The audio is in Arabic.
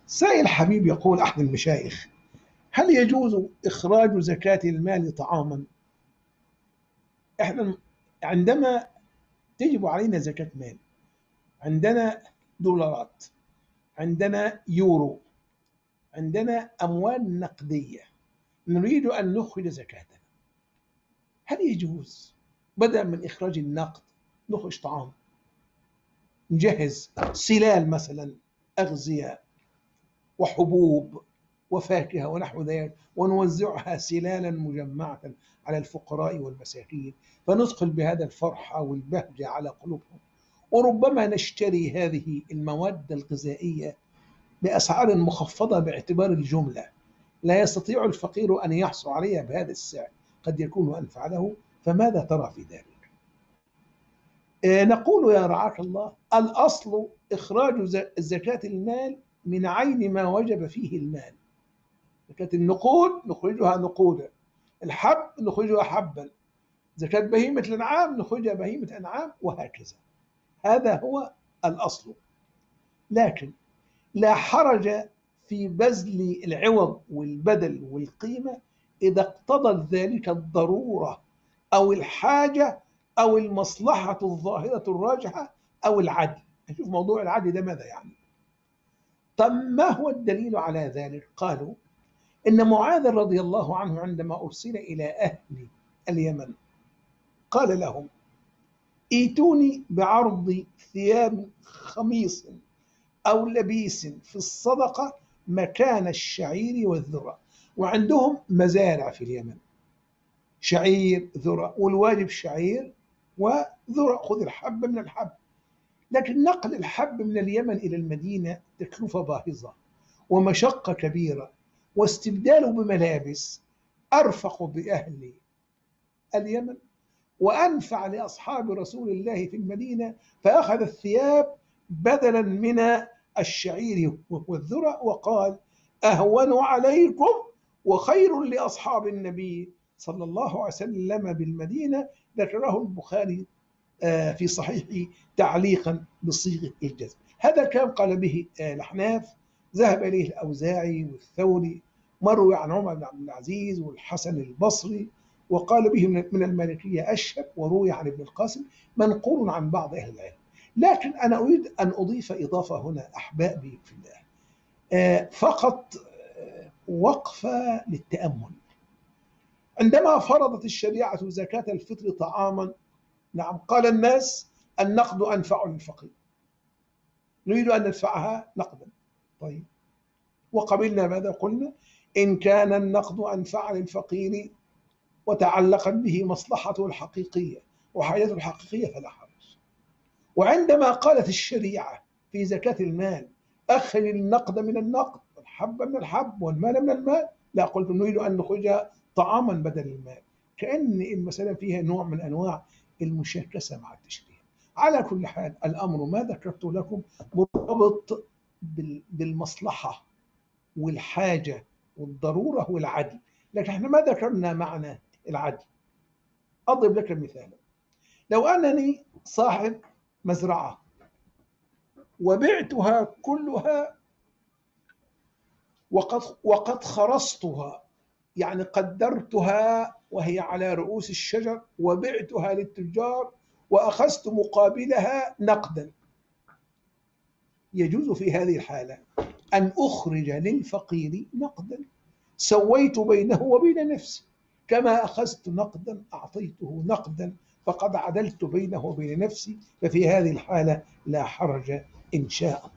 سائل حبيب يقول أحد المشايخ: هل يجوز إخراج زكاة المال طعاما؟ إحنا عندما تجب علينا زكاة مال، عندنا دولارات، عندنا يورو، عندنا أموال نقدية، نريد أن نخرج زكاتها. هل يجوز بدلا من إخراج النقد نخرج طعام، نجهز سلال مثلا، أغذية وحبوب وفاكهة ونحو ذلك، ونوزعها سلالا مجمعة على الفقراء والمساكين، فندخل بهذا الفرحة والبهجة على قلوبهم. وربما نشتري هذه المواد الغذائية بأسعار مخفضة باعتبار الجملة، لا يستطيع الفقير أن يحصل عليها بهذا السعر، قد يكون أنفع له. فماذا ترى في ذلك؟ نقول يا رعاك الله: الأصل إخراج زكاة المال من عين ما وجب فيه المال. زكاة النقود نخرجها نقودا، الحب نخرجها حبا، زكاة بهيمة الأنعام نخرجها بهيمة أنعام، وهكذا. هذا هو الأصل. لكن لا حرج في بذل العوض والبدل والقيمة إذا اقتضت ذلك الضرورة أو الحاجة أو المصلحة الظاهرة الراجحة أو العدل. نشوف موضوع العدل ده ماذا يعني. طب ما هو الدليل على ذلك؟ قالوا إن معاذ رضي الله عنه عندما أرسل إلى أهل اليمن قال لهم: ائتوني بعرض ثياب خميص أو لبيس في الصدقة مكان الشعير والذرة. وعندهم مزارع في اليمن، شعير ذرة، والواجب شعير وذرة، خذ الحب من الحب. لكن نقل الحب من اليمن إلى المدينة تكلفة باهظة ومشقة كبيرة، واستبداله بملابس أرفق بأهل اليمن وأنفع لأصحاب رسول الله في المدينة، فأخذ الثياب بدلا من الشعير والذرة، وقال: أهون عليكم وخير لأصحاب النبي صلى الله عليه وسلم بالمدينة. ذكره البخاري في صحيحه تعليقا بصيغة الجزم. هذا كان قال به الأحناف، ذهب إليه الأوزاعي والثوري، مروي عن عمر بن عبد العزيز والحسن البصري، وقال به من المالكية أشهب، وروي عن ابن القاسم، منقول عن بعض أهل العلم. لكن أنا أريد أن أضيف إضافة هنا أحبابي في الله، فقط وقفة للتأمل. عندما فرضت الشريعة زكاة الفطر طعاما، نعم، قال الناس: النقد أنفع للفقير، نريد أن ندفعها نقدا. طيب، وقبلنا ماذا قلنا؟ إن كان النقد أنفع للفقير وتعلقت به مصلحته الحقيقية وحاجته الحقيقية فلا حرج. وعندما قالت الشريعة في زكاة المال: أخرج النقد من النقد والحب من الحب والمال من المال، لا، قلت نريد أن نخرج طعاما بدل المال. كأن المسألة فيها نوع من أنواع المشاكسة مع التشريع. على كل حال، الأمر ما ذكرت لكم مرتبط بالمصلحة والحاجة والضرورة والعدل، لكن احنا ما ذكرنا معنى العدل. أضرب لك مثالا: لو أنني صاحب مزرعة وبعتها كلها وقد خرصتها، يعني قدرتها وهي على رؤوس الشجر وبعتها للتجار وأخذت مقابلها نقدا، يجوز في هذه الحالة أن أخرج للفقير نقدا، سويت بينه وبين نفسي، كما أخذت نقدا أعطيته نقدا، فقد عدلت بينه وبين نفسي. ففي هذه الحالة لا حرج إن شاء الله.